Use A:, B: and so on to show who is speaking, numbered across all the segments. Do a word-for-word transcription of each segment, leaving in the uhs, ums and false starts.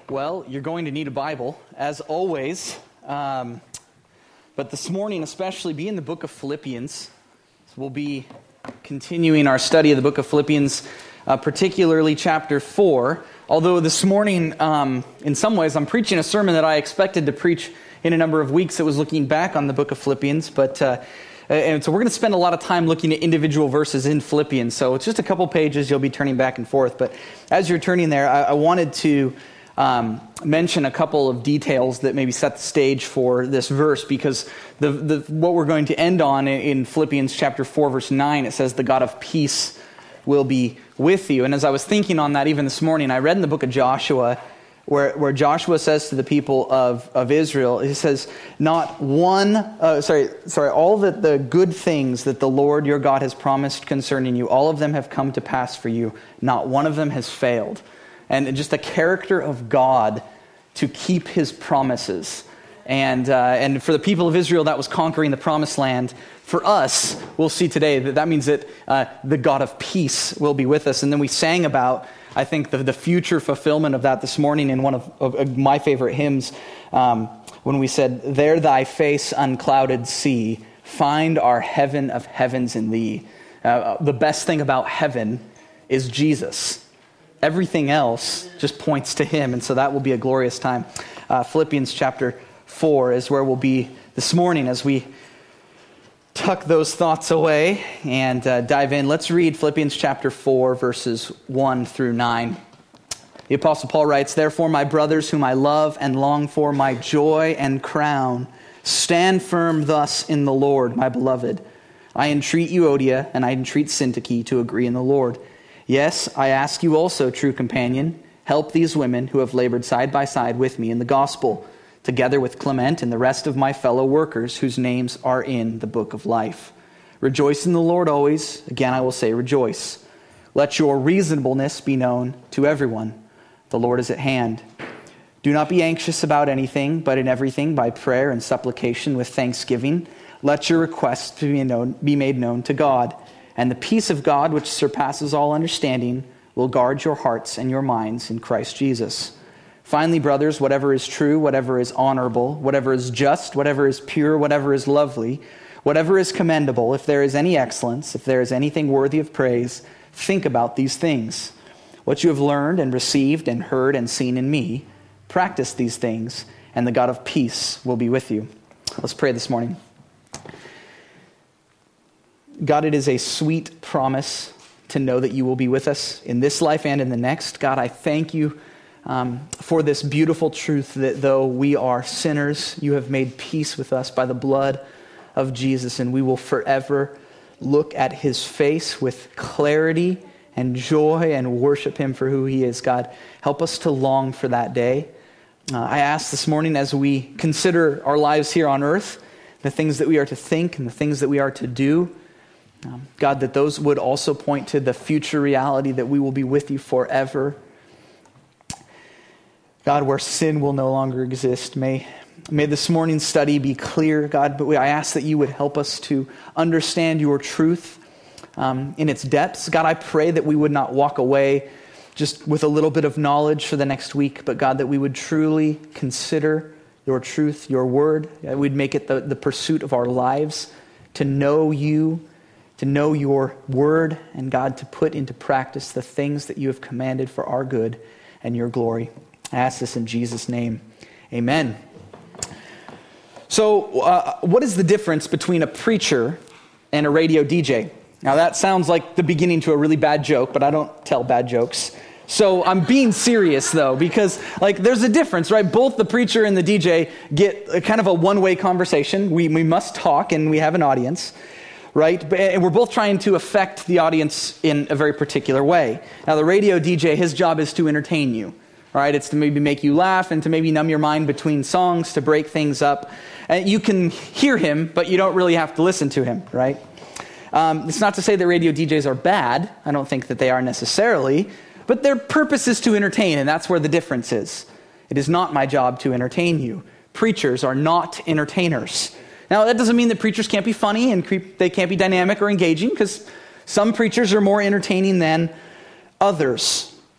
A: Well, you're going to need a Bible, as always. Um, but this morning, especially, be in the book of Philippians. So we'll be continuing our study of the book of Philippians, uh, particularly chapter four. Although this morning, um, in some ways, I'm preaching a sermon that I expected to preach in a number of weeks that was looking back on the book of Philippians. But uh, and so we're going to spend a lot of time looking at individual verses in Philippians. So it's just a couple pages. You'll be turning back and forth. But as you're turning there, I, I wanted to Um, mention a couple of details that maybe set the stage for this verse, because the, the what we're going to end on in Philippians chapter four, verse nine, it says, "The God of peace will be with you." And as I was thinking on that even this morning, I read in the book of Joshua, where, where Joshua says to the people of, of Israel, he says, not one, uh, sorry, sorry, all the, the good things that the Lord your God has promised concerning you, all of them have come to pass for you. Not one of them has failed. And just the character of God to keep his promises. And uh, and for the people of Israel, that was conquering the promised land. For us, we'll see today that that means that uh, the God of peace will be with us. And then we sang about, I think, the, the future fulfillment of that this morning in one of, of, of my favorite hymns, um, when we said, "There thy face unclouded see, find our heaven of heavens in thee." Uh, the best thing about heaven is Jesus. Everything else just points to him, and so that will be a glorious time. Uh, Philippians chapter four is where we'll be this morning as we tuck those thoughts away and uh, dive in. Let's read Philippians chapter four, verses one through nine. The Apostle Paul writes, "Therefore, my brothers, whom I love and long for, my joy and crown, stand firm thus in the Lord, my beloved. I entreat Euodia and I entreat Syntyche to agree in the Lord. Yes, I ask you also, true companion, help these women who have labored side by side with me in the gospel, together with Clement and the rest of my fellow workers whose names are in the book of life. Rejoice in the Lord always. Again, I will say rejoice. Let your reasonableness be known to everyone. The Lord is at hand. Do not be anxious about anything, but in everything by prayer and supplication with thanksgiving, let your requests be known, be made known to God. And the peace of God, which surpasses all understanding, will guard your hearts and your minds in Christ Jesus. Finally, brothers, whatever is true, whatever is honorable, whatever is just, whatever is pure, whatever is lovely, whatever is commendable, if there is any excellence, if there is anything worthy of praise, think about these things. What you have learned and received and heard and seen in me, practice these things, and the God of peace will be with you." Let's pray this morning. God, it is a sweet promise to know that you will be with us in this life and in the next. God, I thank you um, for this beautiful truth that though we are sinners, you have made peace with us by the blood of Jesus, and we will forever look at his face with clarity and joy and worship him for who he is. God, help us to long for that day. Uh, I ask this morning, as we consider our lives here on earth, the things that we are to think and the things that we are to do, Um, God, that those would also point to the future reality that we will be with you forever. God, where sin will no longer exist. May, may this morning's study be clear, God, but we, I ask that you would help us to understand your truth um, in its depths. God, I pray that we would not walk away just with a little bit of knowledge for the next week, but God, that we would truly consider your truth, your word. That we'd make it the, the pursuit of our lives to know you, to know your word, and God, to put into practice the things that you have commanded for our good and your glory. I ask this in Jesus' name. Amen. So, uh, what is the difference between a preacher and a radio D J? Now, that sounds like the beginning to a really bad joke, but I don't tell bad jokes. So I'm being serious, though, because like there's a difference, right? Both the preacher and the D J get a kind of a one-way conversation. We, we must talk, and we have an audience. Right? And we're both trying to affect the audience in a very particular way. Now, the radio D J, his job is to entertain you, right? It's to maybe make you laugh and to maybe numb your mind between songs, to break things up. And you can hear him, but you don't really have to listen to him, right? Um, it's not to say that radio D Js are bad. I don't think that they are necessarily, but their purpose is to entertain, and that's where the difference is. It is not my job to entertain you. Preachers are not entertainers. Now, that doesn't mean that preachers can't be funny and they can't be dynamic or engaging, because some preachers are more entertaining than others.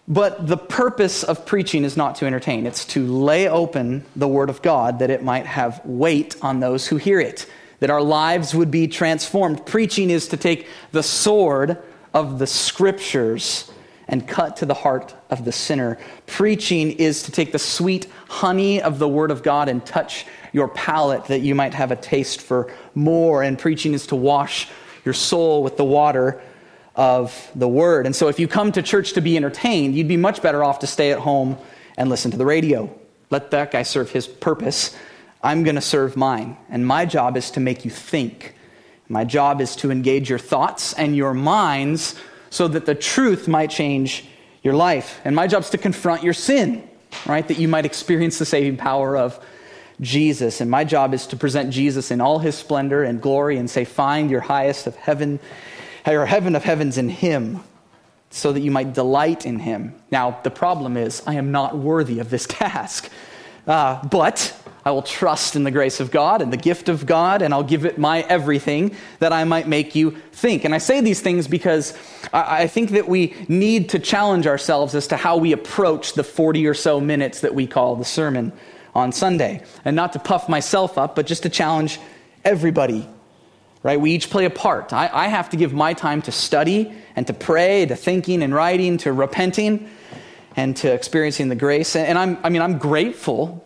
A: But the purpose of preaching is not to entertain. It's to lay open the Word of God that it might have weight on those who hear it, that our lives would be transformed. Preaching is to take the sword of the Scriptures and cut to the heart of the sinner. Preaching is to take the sweet honey of the Word of God and touch your palate that you might have a taste for more. And preaching is to wash your soul with the water of the Word. And so if you come to church to be entertained, you'd be much better off to stay at home and listen to the radio. Let that guy serve his purpose. I'm going to serve mine. And my job is to make you think. My job is to engage your thoughts and your minds so that the truth might change your life. And my job is to confront your sin, right? That you might experience the saving power of Jesus. And my job is to present Jesus in all his splendor and glory and say, find your highest of heaven, your heaven of heavens in him, so that you might delight in him. Now, the problem is, I am not worthy of this task. Uh, but I will trust in the grace of God and the gift of God, and I'll give it my everything that I might make you think. And I say these things because I, I think that we need to challenge ourselves as to how we approach the forty or so minutes that we call the sermon on Sunday. And not to puff myself up, but just to challenge everybody. Right? We each play a part. I, I have to give my time to study and to pray, to thinking and writing, to repenting, and to experiencing the grace. And, and I'm, I mean, I'm grateful,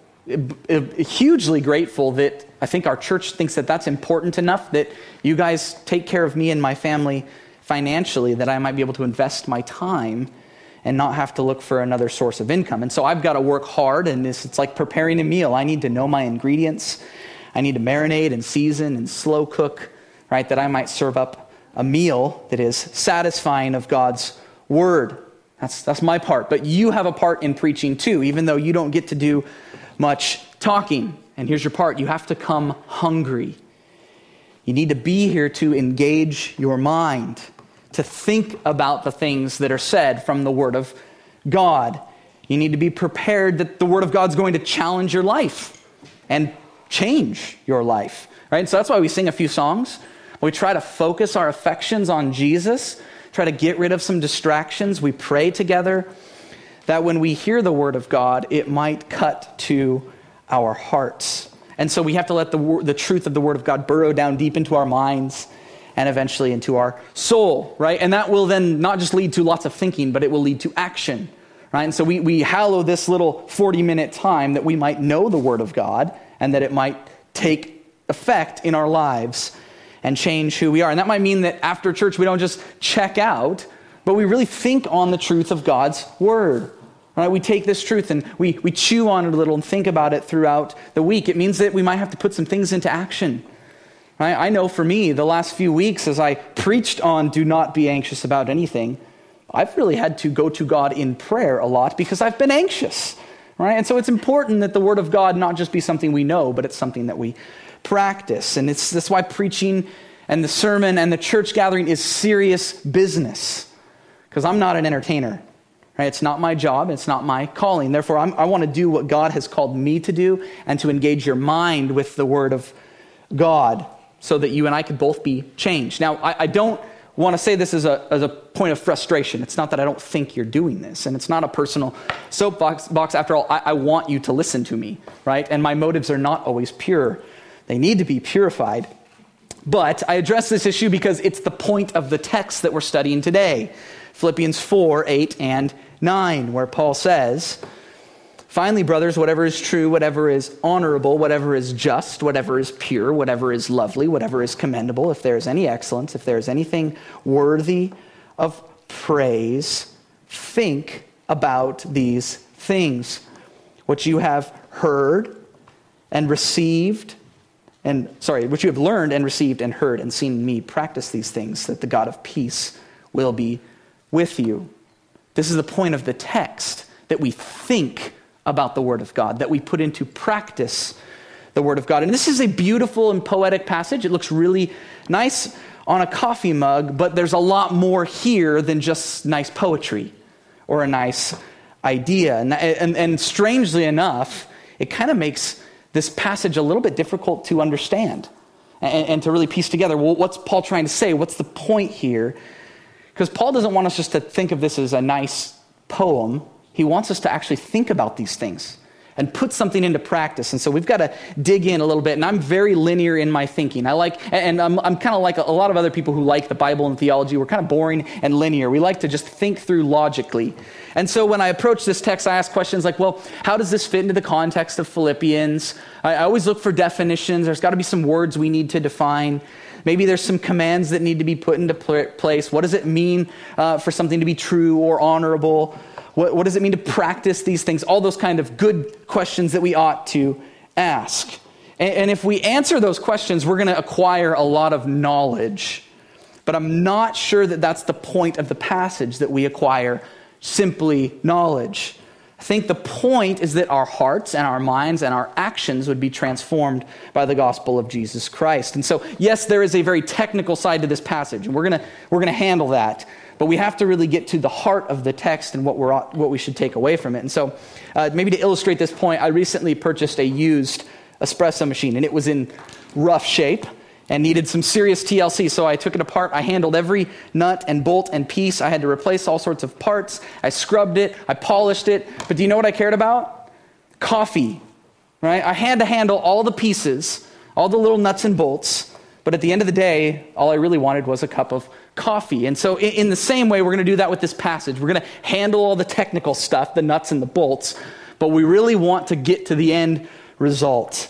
A: hugely grateful that I think our church thinks that that's important enough that you guys take care of me and my family financially, that I might be able to invest my time and not have to look for another source of income. And so I've got to work hard, and this, it's like preparing a meal. I need to know my ingredients. I need to marinate and season and slow cook, right, that I might serve up a meal that is satisfying of God's word. That's that's my part. But you have a part in preaching too, even though you don't get to do much talking. And here's your part. You have to come hungry. You need to be here to engage your mind, to think about the things that are said from the Word of God. You need to be prepared that the Word of God's going to challenge your life and change your life. Right? So that's why we sing a few songs. We try to focus our affections on Jesus, try to get rid of some distractions. We pray together that when we hear the Word of God, it might cut to our hearts. And so we have to let the, the truth of the Word of God burrow down deep into our minds and eventually into our soul, right? And that will then not just lead to lots of thinking, but it will lead to action, right? And so we, we hallow this little forty-minute time that we might know the Word of God and that it might take effect in our lives and change who we are. And that might mean that after church we don't just check out, but we really think on the truth of God's Word. Right? We take this truth and we, we chew on it a little and think about it throughout the week. It means that we might have to put some things into action. Right? I know for me, the last few weeks as I preached on do not be anxious about anything, I've really had to go to God in prayer a lot because I've been anxious. Right? And so it's important that the Word of God not just be something we know, but it's something that we practice. And it's that's why preaching and the sermon and the church gathering is serious business. Because I'm not an entertainer. Right? It's not my job. It's not my calling. Therefore, I'm, I want to do what God has called me to do and to engage your mind with the Word of God so that you and I could both be changed. Now, I, I don't want to say this as a, as a point of frustration. It's not that I don't think you're doing this. And it's not a personal soapbox. Box. After all, I, I want you to listen to me. Right? And my motives are not always pure. They need to be purified. But I address this issue because it's the point of the text that we're studying today. Philippians four, eight, and nine, where Paul says, finally, brothers, whatever is true, whatever is honorable, whatever is just, whatever is pure, whatever is lovely, whatever is commendable, if there is any excellence, if there is anything worthy of praise, think about these things. What you have heard and received, and sorry, what you have learned and received and heard and seen me practice these things, that the God of peace will be with you. This is the point of the text, that we think about the Word of God, that we put into practice the Word of God. And this is a beautiful and poetic passage. It looks really nice on a coffee mug, but there's a lot more here than just nice poetry or a nice idea. And, and, and strangely enough, it kind of makes this passage a little bit difficult to understand and, and to really piece together. Well, what's Paul trying to say? What's the point here? Because Paul doesn't want us just to think of this as a nice poem, he wants us to actually think about these things and put something into practice. And so we've got to dig in a little bit. And I'm very linear in my thinking. I like, and I'm, I'm kind of like a, a lot of other people who like the Bible and theology. We're kind of boring and linear. We like to just think through logically. And so when I approach this text, I ask questions like, well, how does this fit into the context of Philippians? I, I always look for definitions. There's got to be some words we need to define. Maybe there's some commands that need to be put into pl- place. What does it mean uh, for something to be true or honorable? What, what does it mean to practice these things? All those kind of good questions that we ought to ask. And, and if we answer those questions, we're going to acquire a lot of knowledge. But I'm not sure that that's the point of the passage, that we acquire simply knowledge. I think the point is that our hearts and our minds and our actions would be transformed by the gospel of Jesus Christ. And so, yes, there is a very technical side to this passage, and we're going to we're going to handle that. But we have to really get to the heart of the text and what we're what we should take away from it. And so, uh, maybe to illustrate this point, I recently purchased a used espresso machine, and it was in rough shape and needed some serious T L C. So I took it apart. I handled every nut and bolt and piece. I had to replace all sorts of parts. I scrubbed it. I polished it. But do you know what I cared about? Coffee, right? I had to handle all the pieces, all the little nuts and bolts. But at the end of the day, all I really wanted was a cup of coffee. And so in the same way, we're going to do that with this passage. We're going to handle all the technical stuff, the nuts and the bolts, but we really want to get to the end result.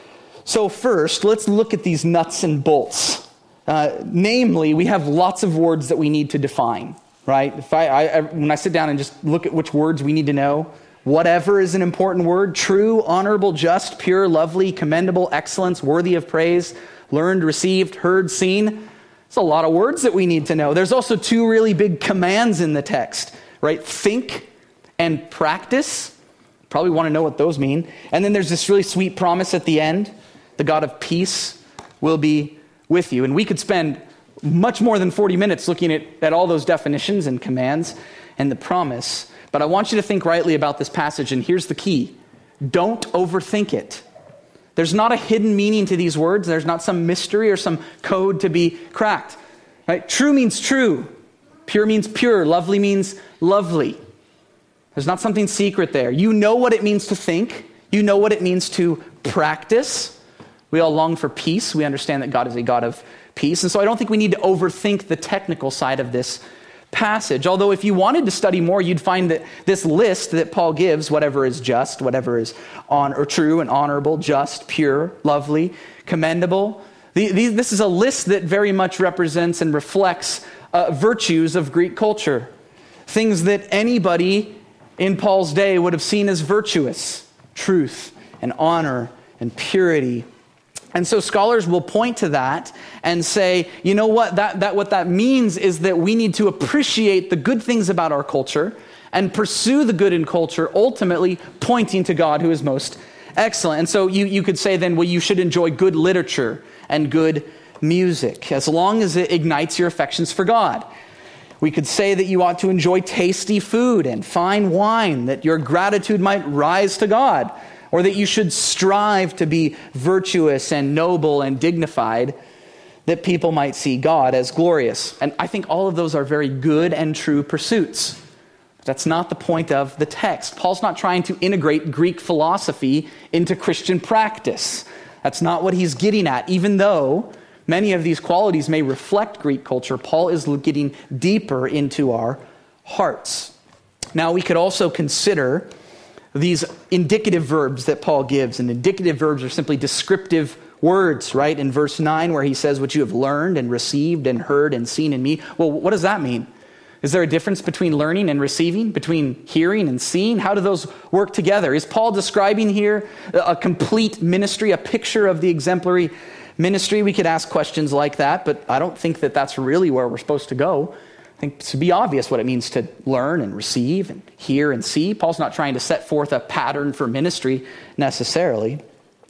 A: So first, let's look at these nuts and bolts. Uh, namely, we have lots of words that we need to define, right? If I, I, when I sit down and just look at which words we need to know, whatever is an important word: true, honorable, just, pure, lovely, commendable, excellence, worthy of praise, learned, received, heard, seen. It's a lot of words that we need to know. There's also two really big commands in the text, right? Think and practice. Probably want to know what those mean. And then there's this really sweet promise at the end: the God of peace will be with you. And we could spend much more than forty minutes looking at, at all those definitions and commands and the promise. But I want you to think rightly about this passage, and here's the key: don't overthink it. There's not a hidden meaning to these words. There's not some mystery or some code to be cracked. Right? True means true. Pure means pure. Lovely means lovely. There's not something secret there. You know what it means to think. You know what it means to practice. We all long for peace. We understand that God is a God of peace. And so I don't think we need to overthink the technical side of this passage. Although if you wanted to study more, you'd find that this list that Paul gives, whatever is just, whatever is on or true and honorable, just, pure, lovely, commendable, the, the, this is a list that very much represents and reflects uh, virtues of Greek culture. Things that anybody in Paul's day would have seen as virtuous: truth and honor and purity. And so scholars will point to that and say, you know what, that, that what that means is that we need to appreciate the good things about our culture and pursue the good in culture, ultimately pointing to God who is most excellent. And so you, you could say then, well, you should enjoy good literature and good music, as long as it ignites your affections for God. We could say that you ought to enjoy tasty food and fine wine, that your gratitude might rise to God. Or that you should strive to be virtuous and noble and dignified, that people might see God as glorious. And I think all of those are very good and true pursuits. That's not the point of the text. Paul's not trying to integrate Greek philosophy into Christian practice. That's not what he's getting at. Even though many of these qualities may reflect Greek culture, Paul is getting deeper into our hearts. Now, we could also consider these indicative verbs that Paul gives. And indicative verbs are simply descriptive words, right? In verse nine, where he says, what you have learned and received and heard and seen in me. Well, what does that mean? Is there a difference between learning and receiving, between hearing and seeing? How do those work together? Is Paul describing here a complete ministry, a picture of the exemplary ministry? We could ask questions like that, but I don't think that that's really where we're supposed to go. I think it should be obvious what it means to learn and receive and hear and see. Paul's not trying to set forth a pattern for ministry necessarily.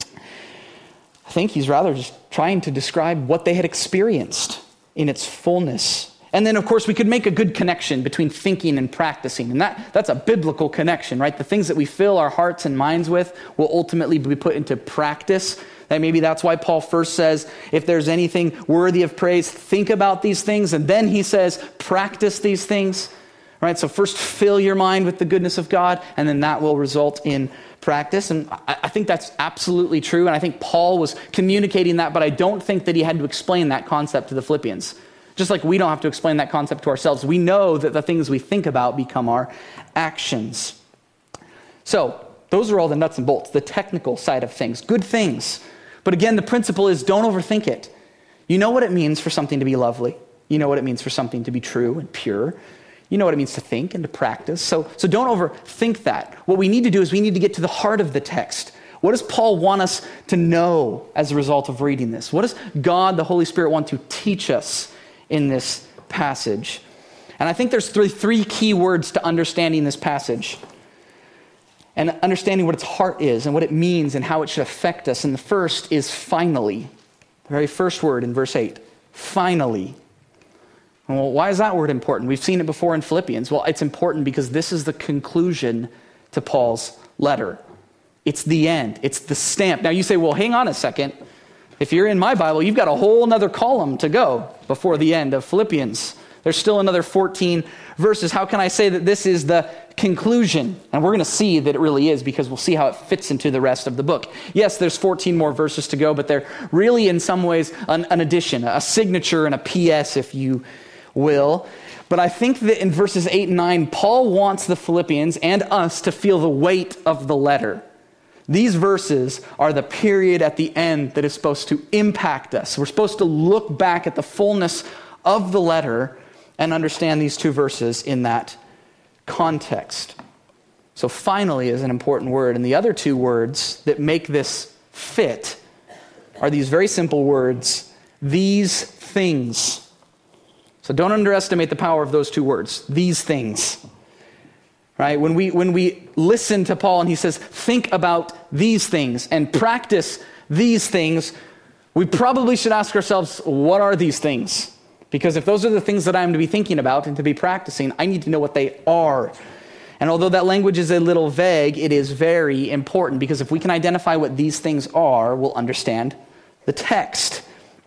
A: I think he's rather just trying to describe what they had experienced in its fullness. And then, of course, we could make a good connection between thinking and practicing. And that, that's a biblical connection, right? The things that we fill our hearts and minds with will ultimately be put into practice. And maybe that's why Paul first says, if there's anything worthy of praise, think about these things. And then he says, practice these things. Right? So first fill your mind with the goodness of God, and then that will result in practice. And I, I think that's absolutely true. And I think Paul was communicating that, but I don't think that he had to explain that concept to the Philippians. Just like we don't have to explain that concept to ourselves. We know that the things we think about become our actions. So those are all the nuts and bolts, the technical side of things, good things. But again, the principle is don't overthink it. You know what it means for something to be lovely. You know what it means for something to be true and pure. You know what it means to think and to practice. So, so don't overthink that. What we need to do is we need to get to the heart of the text. What does Paul want us to know as a result of reading this? What does God, the Holy Spirit, want to teach us in this passage? And I think there's three, three key words to understanding this passage and understanding what its heart is and what it means and how it should affect us. And the first is finally. The very first word in verse eight. Finally. Well, why is that word important? We've seen it before in Philippians. Well, it's important because this is the conclusion to Paul's letter. It's the end. It's the stamp. Now you say, well, hang on a second. If you're in my Bible, you've got a whole other column to go before the end of Philippians. There's still another fourteen verses. How can I say that this is the conclusion? And we're going to see that it really is, because we'll see how it fits into the rest of the book. Yes, there's fourteen more verses to go, but they're really in some ways an, an addition, a signature and a P S, if you will. But I think that in verses eight and nine, Paul wants the Philippians and us to feel the weight of the letter. These verses are the period at the end that is supposed to impact us. We're supposed to look back at the fullness of the letter and understand these two verses in that context. So finally is an important word. And the other two words that make this fit are these very simple words, these things. So don't underestimate the power of those two words, these things. Right? When we when we listen to Paul and he says, think about these things and practice these things, we probably should ask ourselves, what are these things? Because if those are the things that I am to be thinking about and to be practicing, I need to know what they are. And although that language is a little vague, it is very important, because if we can identify what these things are, we'll understand the text.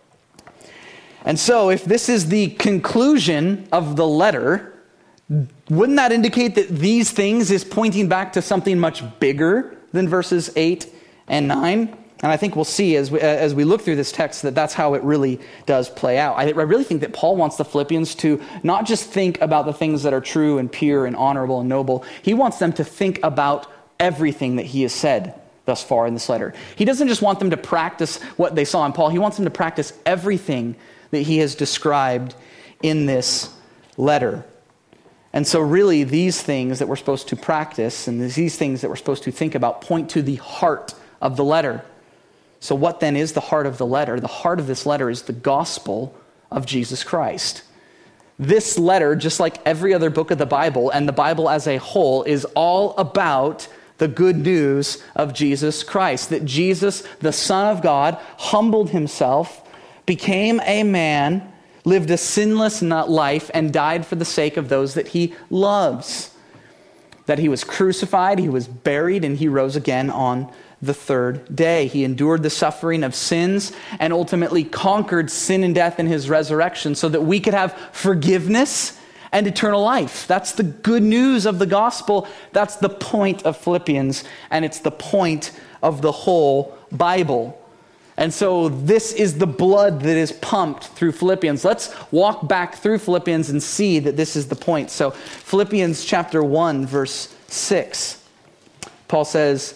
A: And so if this is the conclusion of the letter, wouldn't that indicate that these things is pointing back to something much bigger than verses eight and nine? And I think we'll see as we, as we look through this text that that's how it really does play out. I, I really think that Paul wants the Philippians to not just think about the things that are true and pure and honorable and noble. He wants them to think about everything that he has said thus far in this letter. He doesn't just want them to practice what they saw in Paul. He wants them to practice everything that he has described in this letter. And so really these things that we're supposed to practice and these things that we're supposed to think about point to the heart of the letter. So what then is the heart of the letter? The heart of this letter is the gospel of Jesus Christ. This letter, just like every other book of the Bible and the Bible as a whole, is all about the good news of Jesus Christ. That Jesus, the Son of God, humbled himself, became a man, lived a sinless life, and died for the sake of those that he loves. That he was crucified, he was buried, and he rose again on the third day. He endured the suffering of sins and ultimately conquered sin and death in his resurrection so that we could have forgiveness and eternal life. That's the good news of the gospel. That's the point of Philippians, and it's the point of the whole Bible. And so this is the blood that is pumped through Philippians. Let's walk back through Philippians and see that this is the point. So Philippians chapter one, verse six. Paul says,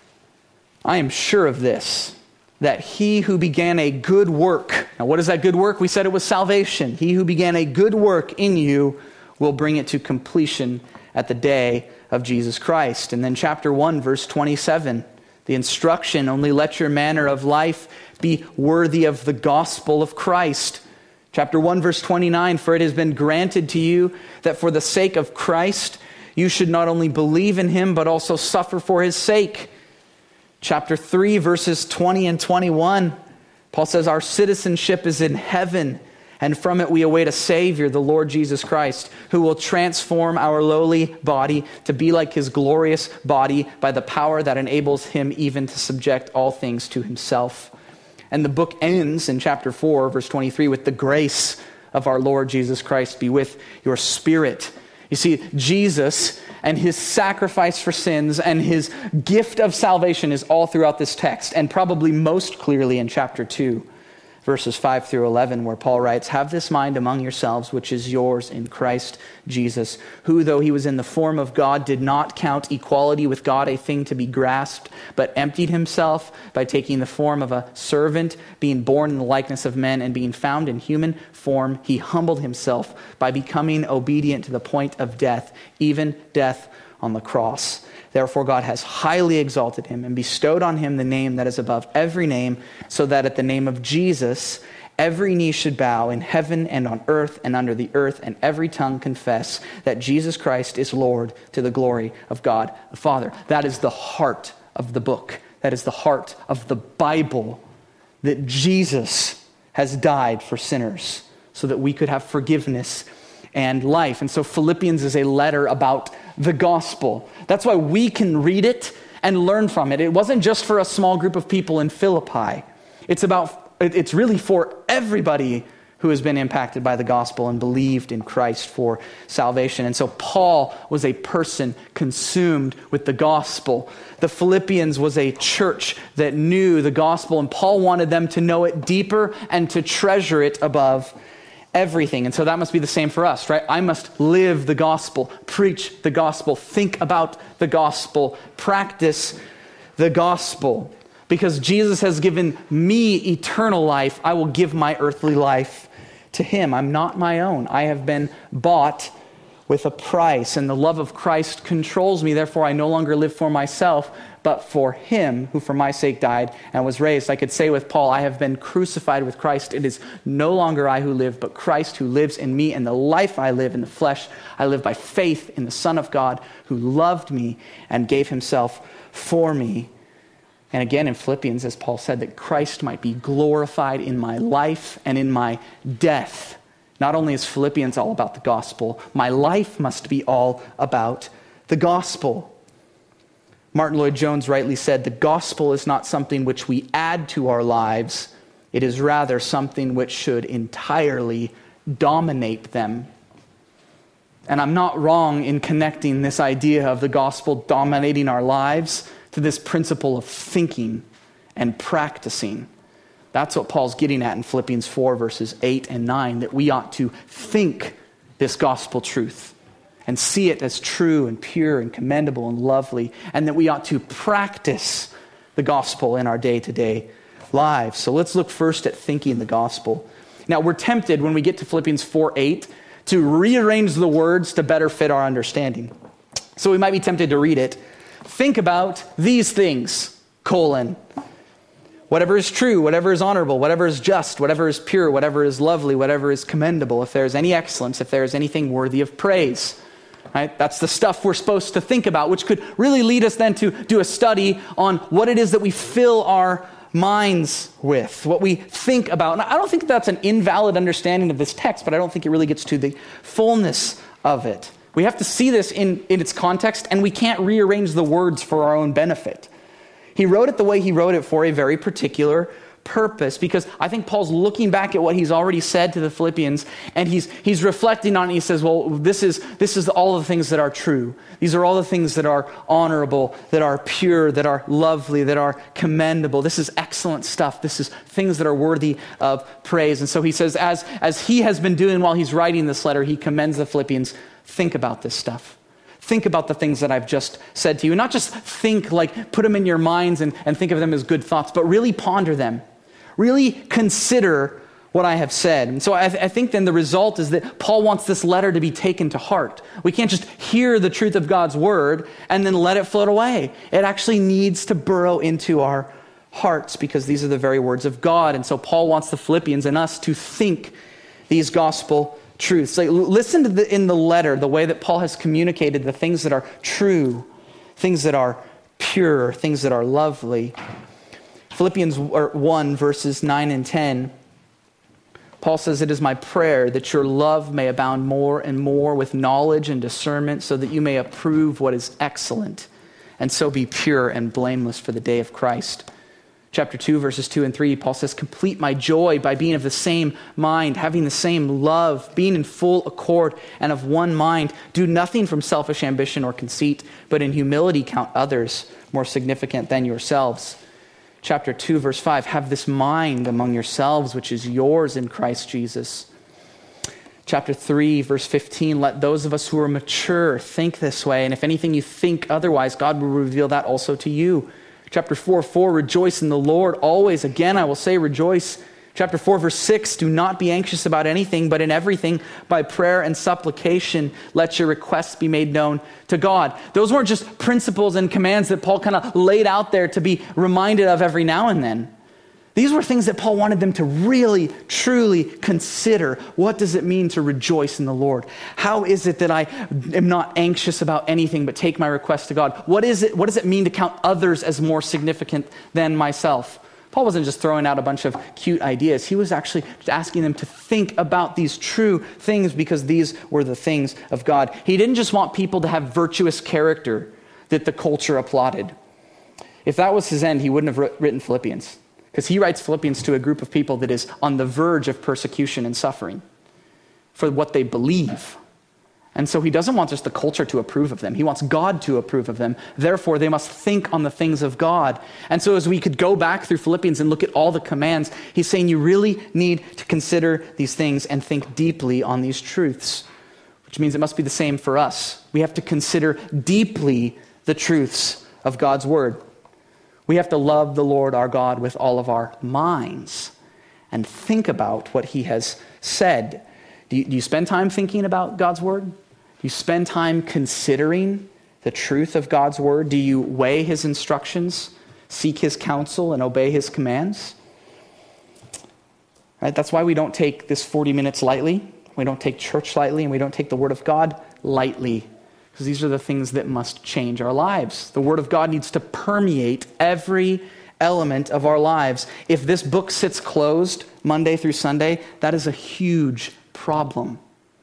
A: I am sure of this, that he who began a good work. Now what is that good work? We said it was salvation. He who began a good work in you will bring it to completion at the day of Jesus Christ. And then chapter one, verse twenty-seven. The instruction, only let your manner of life be worthy of the gospel of Christ. Chapter one, verse twenty-nine, for it has been granted to you that for the sake of Christ, you should not only believe in him, but also suffer for his sake. Chapter three, verses twenty and twenty-one, Paul says, our citizenship is in heaven, and from it we await a Savior, the Lord Jesus Christ, who will transform our lowly body to be like his glorious body by the power that enables him even to subject all things to himself. And the book ends in chapter four, verse twenty-three, with the grace of our Lord Jesus Christ be with your spirit. You see, Jesus and his sacrifice for sins and his gift of salvation is all throughout this text, and probably most clearly in chapter two, verses five through eleven, where Paul writes, "Have this mind among yourselves, which is yours in Christ Jesus, who, though he was in the form of God, did not count equality with God a thing to be grasped, but emptied himself by taking the form of a servant, being born in the likeness of men, and being found in human form, he humbled himself by becoming obedient to the point of death, even death on the cross. Therefore God has highly exalted him and bestowed on him the name that is above every name, so that at the name of Jesus every knee should bow in heaven and on earth and under the earth, and every tongue confess that Jesus Christ is Lord, to the glory of God the Father." That is the heart of the book. That is the heart of the Bible, that Jesus has died for sinners so that we could have forgiveness and life. And so Philippians is a letter about the gospel. That's why we can read it and learn from it. It wasn't just for a small group of people in Philippi. It's about, it's really for everybody who has been impacted by the gospel and believed in Christ for salvation. And so Paul was a person consumed with the gospel. The Philippians was a church that knew the gospel, and Paul wanted them to know it deeper and to treasure it above everything. And so that must be the same for us, right? I must live the gospel, preach the gospel, think about the gospel, practice the gospel. Because Jesus has given me eternal life, I will give my earthly life to him. I'm not my own. I have been bought with a price, and the love of Christ controls me. Therefore, I no longer live for myself, but for him who for my sake died and was raised. I could say with Paul, I have been crucified with Christ. It is no longer I who live, but Christ who lives in me. And the life I live in the flesh, I live by faith in the Son of God who loved me and gave himself for me. And again in Philippians, as Paul said, that Christ might be glorified in my life and in my death. Not only is Philippians all about the gospel, my life must be all about the gospel. Martin Lloyd-Jones rightly said, the gospel is not something which we add to our lives. It is rather something which should entirely dominate them. And I'm not wrong in connecting this idea of the gospel dominating our lives to this principle of thinking and practicing. That's what Paul's getting at in Philippians four, verses eight and nine, that we ought to think this gospel truth and see it as true and pure and commendable and lovely, and that we ought to practice the gospel in our day-to-day lives. So let's look first at thinking the gospel. Now, we're tempted when we get to Philippians four eight to rearrange the words to better fit our understanding. So we might be tempted to read it. Think about these things, colon. Whatever is true, whatever is honorable, whatever is just, whatever is pure, whatever is lovely, whatever is commendable, if there is any excellence, if there is anything worthy of praise. Right? That's the stuff we're supposed to think about, which could really lead us then to do a study on what it is that we fill our minds with, what we think about. And I don't think that's an invalid understanding of this text, but I don't think it really gets to the fullness of it. We have to see this in, in its context, and we can't rearrange the words for our own benefit. He wrote it the way he wrote it for a very particular purpose, because I think Paul's looking back at what he's already said to the Philippians, and he's he's reflecting on it. He says, well, this is this is all the things that are true. These are all the things that are honorable, that are pure, that are lovely, that are commendable. This is excellent stuff. This is things that are worthy of praise. And so he says, as as he has been doing while he's writing this letter, he commends the Philippians, think about this stuff. Think about the things that I've just said to you. Not just think, like put them in your minds and, and think of them as good thoughts, but really ponder them. Really consider what I have said. And so I, th- I think then the result is that Paul wants this letter to be taken to heart. We can't just hear the truth of God's word and then let it float away. It actually needs to burrow into our hearts, because these are the very words of God. And so Paul wants the Philippians and us to think these gospel truths. Like, listen to the, in the letter, the way that Paul has communicated the things that are true, things that are pure, things that are lovely. Philippians one, verses nine and ten, Paul says, "It is my prayer that your love may abound more and more with knowledge and discernment, so that you may approve what is excellent, and so be pure and blameless for the day of Christ, Chapter two, verses two and three, Paul says, complete my joy by being of the same mind, having the same love, being in full accord and of one mind. Do nothing from selfish ambition or conceit, but in humility count others more significant than yourselves. Chapter two, verse five, have this mind among yourselves, which is yours in Christ Jesus. Chapter three, verse fifteen, let those of us who are mature think this way, and if anything you think otherwise, God will reveal that also to you. Chapter four, four, rejoice in the Lord always. Again, I will say rejoice. Chapter four, verse six, do not be anxious about anything, but in everything, by prayer and supplication, let your requests be made known to God. Those weren't just principles and commands that Paul kind of laid out there to be reminded of every now and then. These were things that Paul wanted them to really, truly consider. What does it mean to rejoice in the Lord? How is it that I am not anxious about anything but take my request to God? What is it? What does it mean to count others as more significant than myself? Paul wasn't just throwing out a bunch of cute ideas. He was actually asking them to think about these true things because these were the things of God. He didn't just want people to have virtuous character that the culture applauded. If that was his end, he wouldn't have written Philippians. Because he writes Philippians to a group of people that is on the verge of persecution and suffering for what they believe. And so he doesn't want just the culture to approve of them. He wants God to approve of them. Therefore, they must think on the things of God. And so as we could go back through Philippians and look at all the commands, he's saying you really need to consider these things and think deeply on these truths, which means it must be the same for us. We have to consider deeply the truths of God's word. We have to love the Lord our God with all of our minds and think about what he has said. Do you, do you spend time thinking about God's word? Do you spend time considering the truth of God's word? Do you weigh his instructions, seek his counsel, and obey his commands? Right? That's why we don't take this forty minutes lightly. We don't take church lightly, and we don't take the word of God lightly. Because these are the things that must change our lives. The Word of God needs to permeate every element of our lives. If this book sits closed Monday through Sunday, that is a huge problem.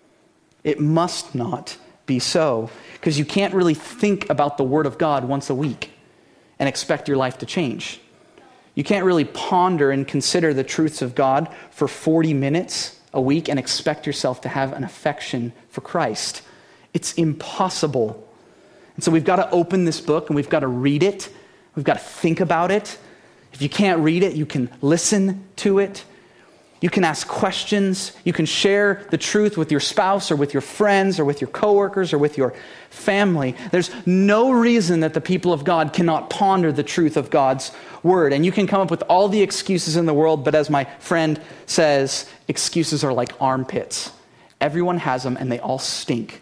A: It must not be so. Because you can't really think about the Word of God once a week and expect your life to change. You can't really ponder and consider the truths of God for forty minutes a week and expect yourself to have an affection for Christ. It's impossible. And so we've got to open this book and we've got to read it. We've got to think about it. If you can't read it, you can listen to it. You can ask questions. You can share the truth with your spouse or with your friends or with your coworkers or with your family. There's no reason that the people of God cannot ponder the truth of God's word. And you can come up with all the excuses in the world, but as my friend says, excuses are like armpits. Everyone has them and they all stink.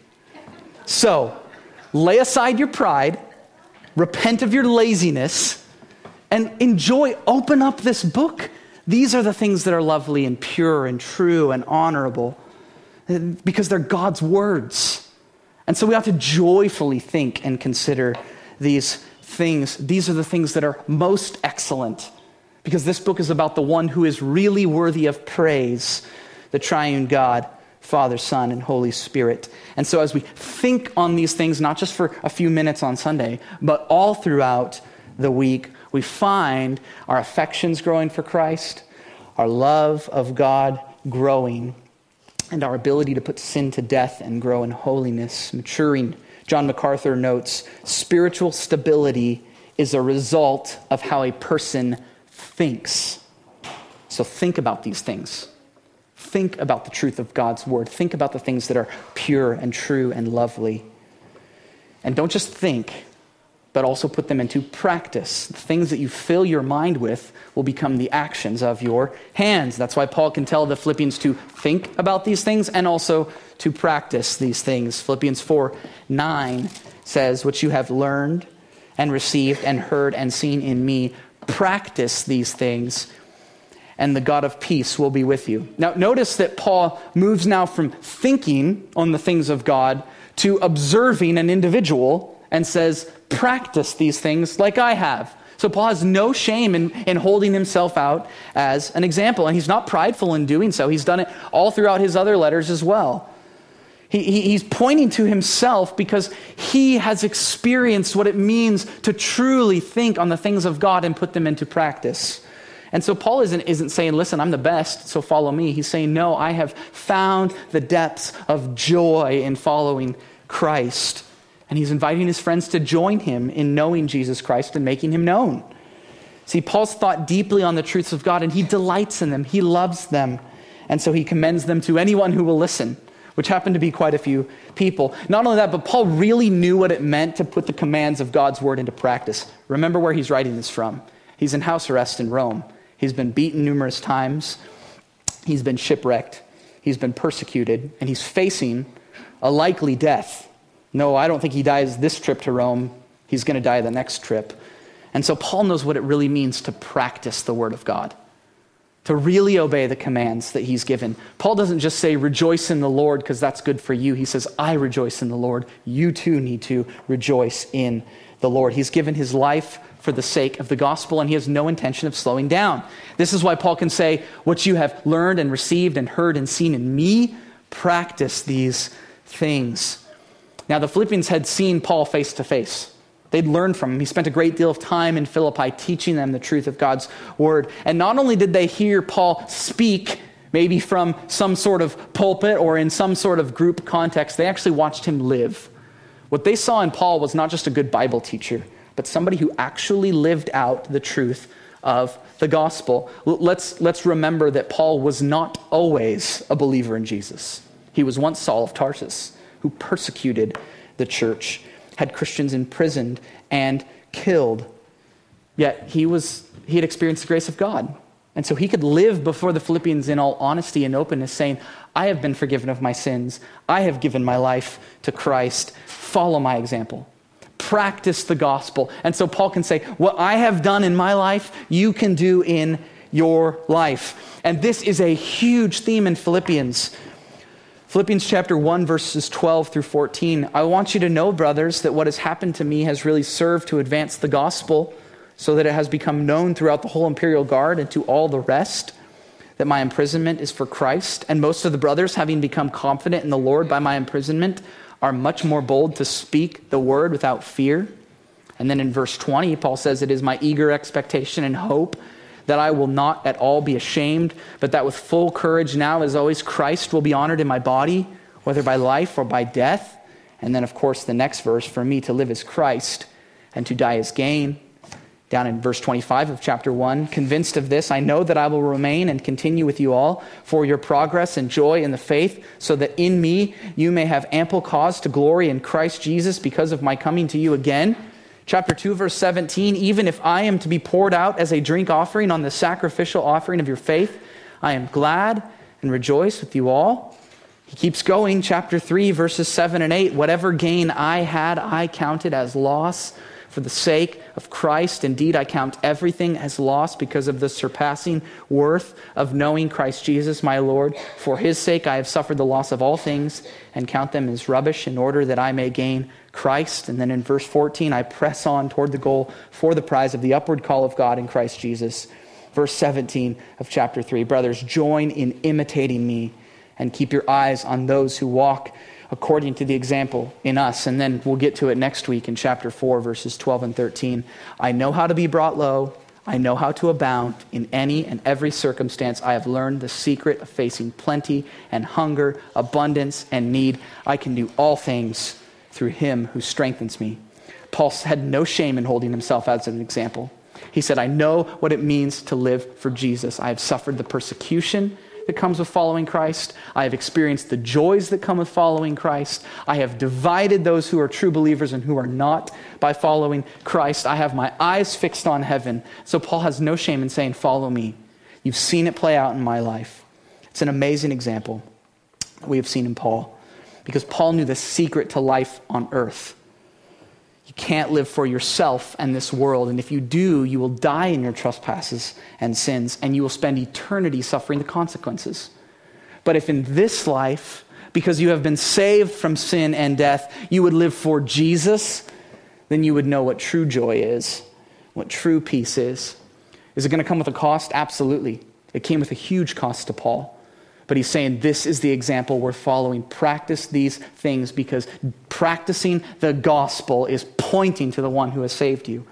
A: So, lay aside your pride, repent of your laziness, and enjoy, open up this book. These are the things that are lovely and pure and true and honorable because they're God's words. And so we have to joyfully think and consider these things. These are the things that are most excellent because this book is about the one who is really worthy of praise, the triune God, Father, Son, and Holy Spirit. And so as we think on these things, not just for a few minutes on Sunday, but all throughout the week, we find our affections growing for Christ, our love of God growing, and our ability to put sin to death and grow in holiness, maturing. John MacArthur notes, spiritual stability is a result of how a person thinks. So think about these things. Think about the truth of God's word. Think about the things that are pure and true and lovely. And don't just think, but also put them into practice. The things that you fill your mind with will become the actions of your hands. That's why Paul can tell the Philippians to think about these things and also to practice these things. Philippians four nine says, what you have learned and received and heard and seen in me, practice these things, and the God of peace will be with you. Now, notice that Paul moves now from thinking on the things of God to observing an individual and says, practice these things like I have. So Paul has no shame in, in holding himself out as an example, and he's not prideful in doing so. He's done it all throughout his other letters as well. He, he, he's pointing to himself because he has experienced what it means to truly think on the things of God and put them into practice. And so Paul isn't, isn't saying, listen, I'm the best, so follow me. He's saying, no, I have found the depths of joy in following Christ. And he's inviting his friends to join him in knowing Jesus Christ and making him known. See, Paul's thought deeply on the truths of God, and he delights in them. He loves them. And so he commends them to anyone who will listen, which happened to be quite a few people. Not only that, but Paul really knew what it meant to put the commands of God's word into practice. Remember where he's writing this from. He's in house arrest in Rome. He's been beaten numerous times. He's been shipwrecked. He's been persecuted. And he's facing a likely death. No, I don't think he dies this trip to Rome. He's going to die the next trip. And so Paul knows what it really means to practice the word of God, to really obey the commands that he's given. Paul doesn't just say, rejoice in the Lord because that's good for you. He says, I rejoice in the Lord. You too need to rejoice in the Lord. He's given his life for the sake of the gospel, and he has no intention of slowing down. This is why Paul can say, what you have learned and received and heard and seen in me, practice these things. Now, the Philippians had seen Paul face to face. They'd learned from him. He spent a great deal of time in Philippi teaching them the truth of God's word. And not only did they hear Paul speak, maybe from some sort of pulpit or in some sort of group context, they actually watched him live. What they saw in Paul was not just a good Bible teacher, but somebody who actually lived out the truth of the gospel. Let's, let's remember that Paul was not always a believer in Jesus. He was once Saul of Tarsus, who persecuted the church, had Christians imprisoned and killed. Yet he was he had experienced the grace of God. And so he could live before the Philippians in all honesty and openness, saying, I have been forgiven of my sins. I have given my life to Christ. Follow my example. Practice the gospel. And so Paul can say, what I have done in my life, you can do in your life. And this is a huge theme in Philippians. Philippians chapter one, verses twelve through fourteen. I want you to know, brothers, that what has happened to me has really served to advance the gospel, so that it has become known throughout the whole imperial guard and to all the rest that my imprisonment is for Christ. And most of the brothers, having become confident in the Lord by my imprisonment, are much more bold to speak the word without fear. And then in verse twenty, Paul says, it is my eager expectation and hope that I will not at all be ashamed, but that with full courage now, as always, Christ will be honored in my body, whether by life or by death. And then, of course, the next verse, for me to live is Christ, and to die is gain. Down in verse twenty-five of chapter one, convinced of this, I know that I will remain and continue with you all for your progress and joy in the faith, so that in me you may have ample cause to glory in Christ Jesus because of my coming to you again. Chapter two, verse seventeen, even if I am to be poured out as a drink offering on the sacrificial offering of your faith, I am glad and rejoice with you all. He keeps going, chapter three, verses seven and eight, whatever gain I had, I counted as loss for the sake of Christ. Indeed, I count everything as loss because of the surpassing worth of knowing Christ Jesus, my Lord. For his sake, I have suffered the loss of all things and count them as rubbish in order that I may gain Christ. And then in verse fourteen, I press on toward the goal for the prize of the upward call of God in Christ Jesus. Verse seventeen of chapter three, brothers, join in imitating me and keep your eyes on those who walk according to the example in us. And then we'll get to it next week in chapter four, verses twelve and thirteen. I know how to be brought low. I know how to abound in any and every circumstance. I have learned the secret of facing plenty and hunger, abundance and need. I can do all things through him who strengthens me. Paul had no shame in holding himself as an example. He said, I know what it means to live for Jesus. I have suffered the persecution that comes with following Christ. I have experienced the joys that come with following Christ. I have divided those who are true believers and who are not by following Christ. I have my eyes fixed on heaven. So Paul has no shame in saying, follow me. You've seen it play out in my life. It's an amazing example we have seen in Paul, because Paul knew the secret to life on earth. You can't live for yourself and this world. And if you do, you will die in your trespasses and sins, and you will spend eternity suffering the consequences. But if in this life, because you have been saved from sin and death, you would live for Jesus, then you would know what true joy is, what true peace is. Is it going to come with a cost? Absolutely. It came with a huge cost to Paul. But he's saying this is the example we're following. Practice these things because practicing the gospel is pointing to the one who has saved you.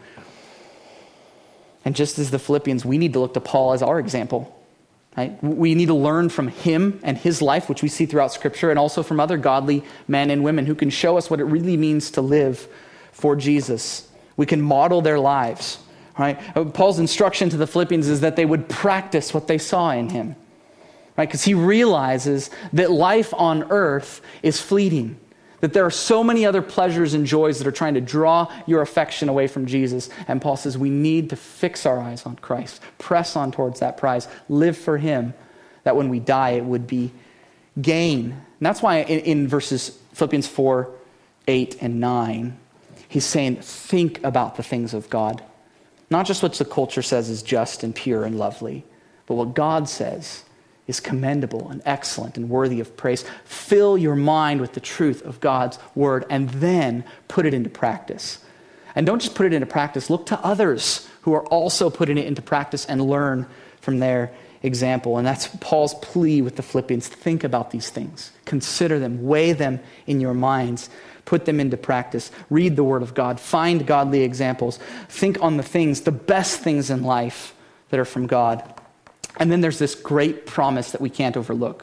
A: And just as the Philippians, we need to look to Paul as our example. Right? We need to learn from him and his life, which we see throughout Scripture, and also from other godly men and women who can show us what it really means to live for Jesus. We can model their lives. Right? Paul's instruction to the Philippians is that they would practice what they saw in him. Right? Because he realizes that life on earth is fleeting. That there are so many other pleasures and joys that are trying to draw your affection away from Jesus. And Paul says we need to fix our eyes on Christ. Press on towards that prize. Live for him. That when we die, it would be gain. And that's why in, in verses Philippians four, eight, and nine, he's saying, think about the things of God. Not just what the culture says is just and pure and lovely, but what God says is commendable and excellent and worthy of praise. Fill your mind with the truth of God's word and then put it into practice. And don't just put it into practice. Look to others who are also putting it into practice and learn from their example. And that's Paul's plea with the Philippians. Think about these things. Consider them. Weigh them in your minds. Put them into practice. Read the word of God. Find godly examples. Think on the things, the best things in life that are from God. And then there's this great promise that we can't overlook.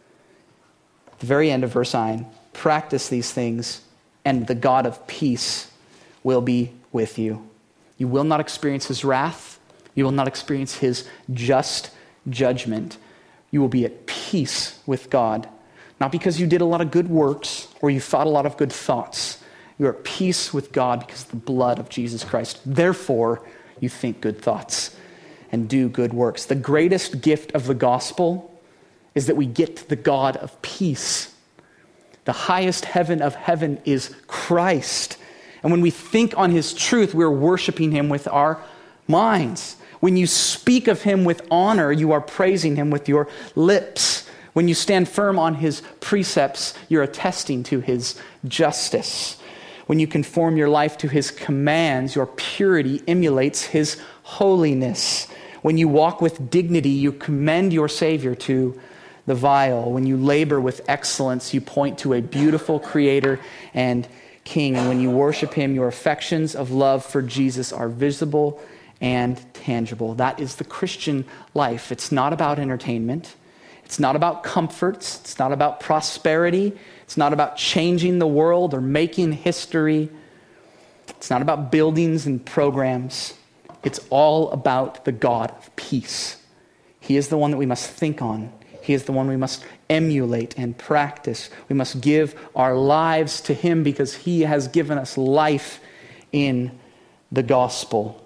A: At the very end of verse nine, practice these things, and the God of peace will be with you. You will not experience his wrath. You will not experience his just judgment. You will be at peace with God. Not because you did a lot of good works or you thought a lot of good thoughts. You are at peace with God because of the blood of Jesus Christ. Therefore, you think good thoughts and do good works. The greatest gift of the gospel is that we get to the God of peace. The highest heaven of heaven is Christ. And when we think on his truth, we're worshiping him with our minds. When you speak of him with honor, you are praising him with your lips. When you stand firm on his precepts, you're attesting to his justice. When you conform your life to his commands, your purity emulates his holiness. When you walk with dignity, you commend your Savior to the vile. When you labor with excellence, you point to a beautiful Creator and King. And when you worship him, your affections of love for Jesus are visible and tangible. That is the Christian life. It's not about entertainment. It's not about comforts. It's not about prosperity. It's not about changing the world or making history. It's not about buildings and programs. It's all about the God of peace. He is the one that we must think on. He is the one we must emulate and practice. We must give our lives to him because he has given us life in the gospel.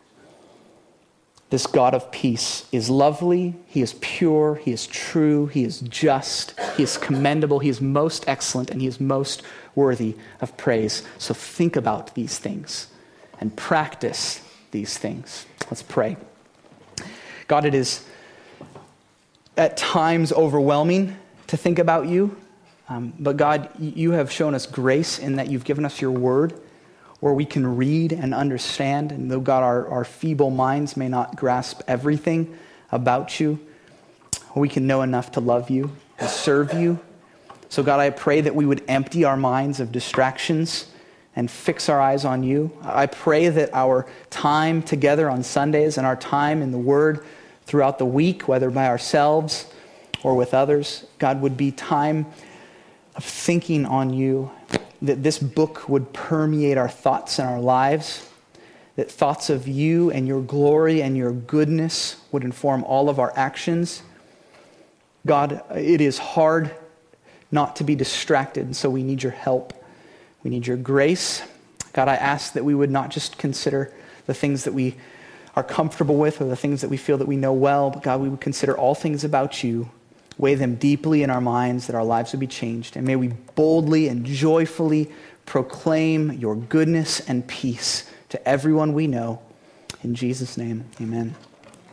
A: This God of peace is lovely, he is pure, he is true, he is just, he is commendable, he is most excellent, and he is most worthy of praise. So think about these things and practice these things. Let's pray. God, it is at times overwhelming to think about you, um, but God, you have shown us grace in that you've given us your word, where we can read and understand. And though, God, our, our feeble minds may not grasp everything about you, we can know enough to love you and serve you. So, God, I pray that we would empty our minds of distractions and fix our eyes on you. I pray that our time together on Sundays and our time in the Word throughout the week, whether by ourselves or with others, God, would be time of thinking on you, that this book would permeate our thoughts and our lives, that thoughts of you and your glory and your goodness would inform all of our actions. God, it is hard not to be distracted, and so we need your help. We need your grace. God, I ask that we would not just consider the things that we are comfortable with or the things that we feel that we know well, but God, we would consider all things about you, weigh them deeply in our minds, that our lives would be changed. And may we boldly and joyfully proclaim your goodness and peace to everyone we know. In Jesus' name, amen.